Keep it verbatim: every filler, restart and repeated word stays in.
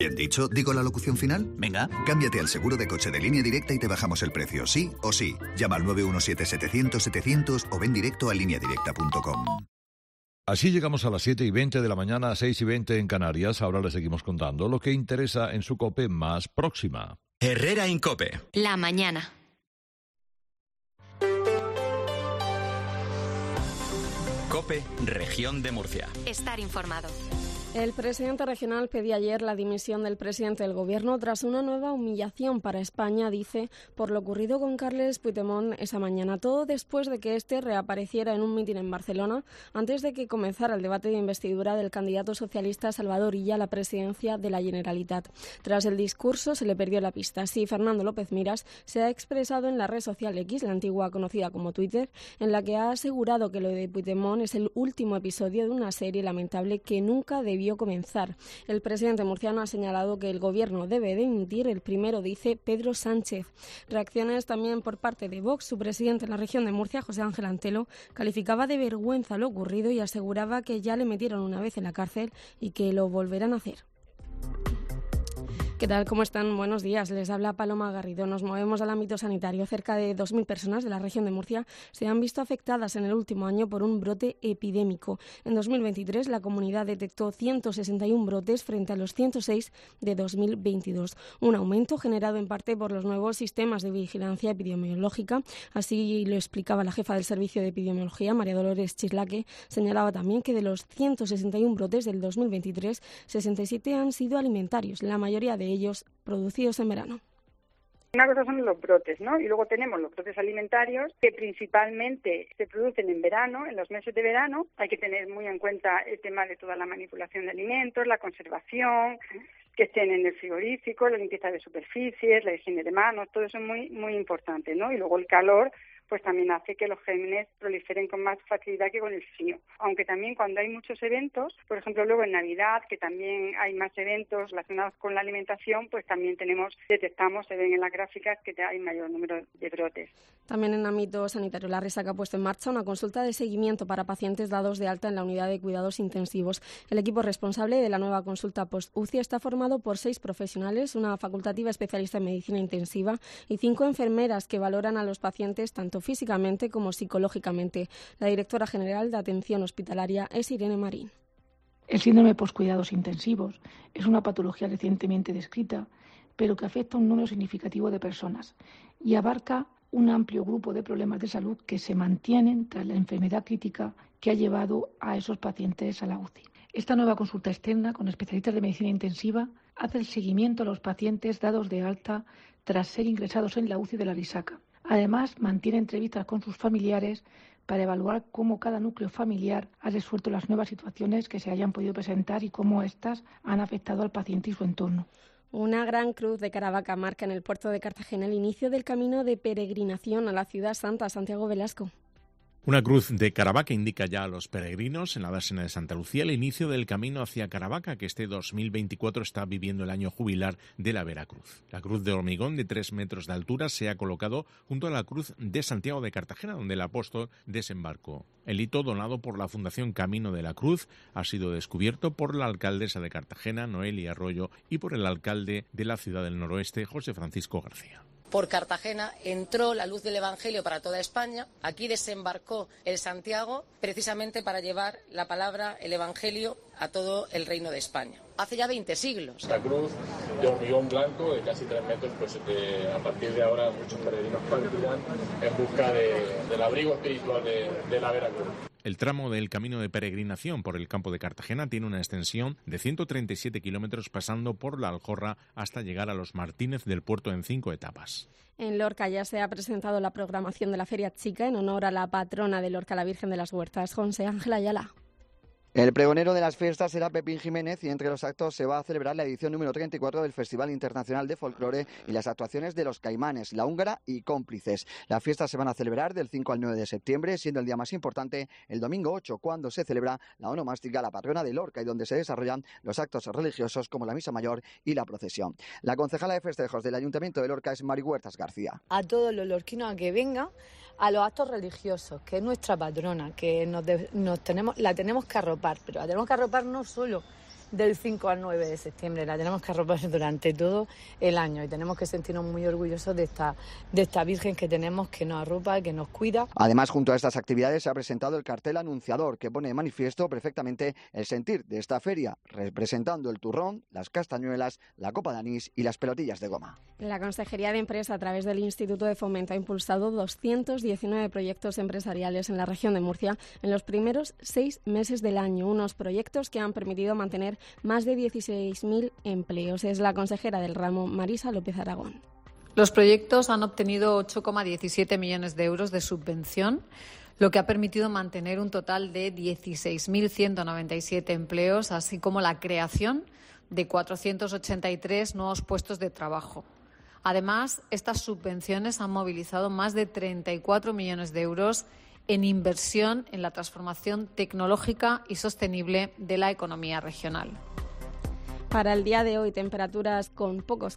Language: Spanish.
¿Bien dicho? ¿Digo la locución final? Venga. Cámbiate al seguro de coche de Línea Directa y te bajamos el precio, sí o sí. Llama al nueve uno siete setecientos setecientos o ven directo a línea directa punto com. Así llegamos a las siete y veinte de la mañana, seis y veinte en Canarias. Ahora les seguimos contando lo que interesa en su COPE más próxima. Herrera Incope. La mañana. COPE, Región de Murcia. Estar informado. El presidente regional pedía ayer la dimisión del presidente del Gobierno tras una nueva humillación para España, dice, por lo ocurrido con Carles Puigdemont esa mañana. Todo después de que este reapareciera en un mitin en Barcelona antes de que comenzara el debate de investidura del candidato socialista Salvador Illa a la presidencia de la Generalitat. Tras el discurso se le perdió la pista. Así, Fernando López Miras se ha expresado en la red social X, la antigua conocida como Twitter, en la que ha asegurado que lo de Puigdemont es el último episodio de una serie lamentable que nunca debió comenzar. El presidente murciano ha señalado que el Gobierno debe dimitir. El primero dice Pedro Sánchez. Reacciones también por parte de Vox. Su presidente en la región de Murcia, José Ángel Antelo, calificaba de vergüenza lo ocurrido y aseguraba que ya le metieron una vez en la cárcel y que lo volverán a hacer. ¿Qué tal? ¿Cómo están? Buenos días. Les habla Paloma Garrido. Nos movemos al ámbito sanitario. Cerca de dos mil personas de la región de Murcia se han visto afectadas en el último año por un brote epidémico. En dos mil veintitrés la comunidad detectó ciento sesenta y uno brotes frente a los ciento seis de dos mil veintidós. Un aumento generado en parte por los nuevos sistemas de vigilancia epidemiológica. Así lo explicaba la jefa del Servicio de Epidemiología, María Dolores Chislaque. Señalaba también que de los ciento sesenta y uno brotes del dos mil veintitrés, sesenta y siete han sido alimentarios, la mayoría de ellos producidos en verano. Una cosa son los brotes, ¿no? Y luego tenemos los brotes alimentarios que principalmente se producen en verano, en los meses de verano. Hay que tener muy en cuenta el tema de toda la manipulación de alimentos, la conservación, que estén en el frigorífico, la limpieza de superficies, la higiene de manos, todo eso es muy muy importante, ¿no? Y luego el calor, pues también hace que los gérmenes proliferen con más facilidad que con el frío. Aunque también cuando hay muchos eventos, por ejemplo luego en Navidad, que también hay más eventos relacionados con la alimentación, pues también tenemos, detectamos, se ven en las gráficas que hay mayor número de brotes. También en ámbito sanitario, la Resaca ha puesto en marcha una consulta de seguimiento para pacientes dados de alta en la unidad de cuidados intensivos. El equipo responsable de la nueva consulta post-U C I está formado por seis profesionales, una facultativa especialista en medicina intensiva y cinco enfermeras que valoran a los pacientes tanto físicamente como psicológicamente. La directora general de Atención Hospitalaria es Irene Marín. El síndrome poscuidados intensivos es una patología recientemente descrita, pero que afecta a un número significativo de personas y abarca un amplio grupo de problemas de salud que se mantienen tras la enfermedad crítica que ha llevado a esos pacientes a la U C I. Esta nueva consulta externa con especialistas de medicina intensiva hace el seguimiento a los pacientes dados de alta tras ser ingresados en la U C I de la Resaca. Además, mantiene entrevistas con sus familiares para evaluar cómo cada núcleo familiar ha resuelto las nuevas situaciones que se hayan podido presentar y cómo éstas han afectado al paciente y su entorno. Una gran cruz de Caravaca marca en el puerto de Cartagena el inicio del camino de peregrinación a la ciudad santa. Santiago Velasco. Una cruz de Caravaca indica ya a los peregrinos en la dársena de Santa Lucía el inicio del camino hacia Caravaca, que este dos mil veinticuatro está viviendo el año jubilar de la Veracruz. La cruz de hormigón de tres metros de altura se ha colocado junto a la cruz de Santiago de Cartagena, donde el apóstol desembarcó. El hito, donado por la Fundación Camino de la Cruz, ha sido descubierto por la alcaldesa de Cartagena, Noelia Arroyo, y por el alcalde de la ciudad del noroeste, José Francisco García. Por Cartagena entró la luz del Evangelio para toda España. Aquí desembarcó el Santiago precisamente para llevar la palabra, el Evangelio, a todo el reino de España. Hace ya veinte siglos. La cruz de hormigón blanco de casi tres metros, pues eh, a partir de ahora muchos peregrinos partirán en busca de, del abrigo espiritual de, de la Veracruz. El tramo del camino de peregrinación por el campo de Cartagena tiene una extensión de ciento treinta y siete kilómetros pasando por la Aljorra hasta llegar a los Martínez del Puerto en cinco etapas. En Lorca ya se ha presentado la programación de la Feria Chica en honor a la patrona de Lorca, la Virgen de las Huertas, José Ángel Ayala. El pregonero de las fiestas será Pepín Jiménez y entre los actos se va a celebrar la edición número treinta y cuatro del Festival Internacional de Folclore y las actuaciones de los Caimanes, La Húngara y Cómplices. Las fiestas se van a celebrar del cinco al nueve de septiembre, siendo el día más importante el domingo ocho, cuando se celebra la onomástica, la patrona de Lorca, y donde se desarrollan los actos religiosos como la misa mayor y la procesión. La concejala de festejos del Ayuntamiento de Lorca es Mari Huertas García. A todos los lorquinos a que vengan a los actos religiosos, que es nuestra patrona, que nos, de, nos tenemos, la tenemos que arropar, pero la tenemos que arropar no solo del cinco al nueve de septiembre, la tenemos que arropar durante todo el año y tenemos que sentirnos muy orgullosos de esta, de esta Virgen que tenemos, que nos arropa, que nos cuida. Además, junto a estas actividades se ha presentado el cartel anunciador que pone de manifiesto perfectamente el sentir de esta feria, representando el turrón, las castañuelas, la copa de anís y las pelotillas de goma. La Consejería de Empresa, a través del Instituto de Fomento, ha impulsado doscientos diecinueve proyectos empresariales en la región de Murcia en los primeros seis meses del año, unos proyectos que han permitido mantener más de dieciséis mil empleos. Es la consejera del ramo, Marisa López Aragón. Los proyectos han obtenido ocho coma diecisiete millones de euros de subvención, lo que ha permitido mantener un total de dieciséis mil ciento noventa y siete empleos, así como la creación de cuatrocientos ochenta y tres nuevos puestos de trabajo. Además, estas subvenciones han movilizado más de treinta y cuatro millones de euros en inversión en la transformación tecnológica y sostenible de la economía regional. Para el día de hoy, temperaturas con pocos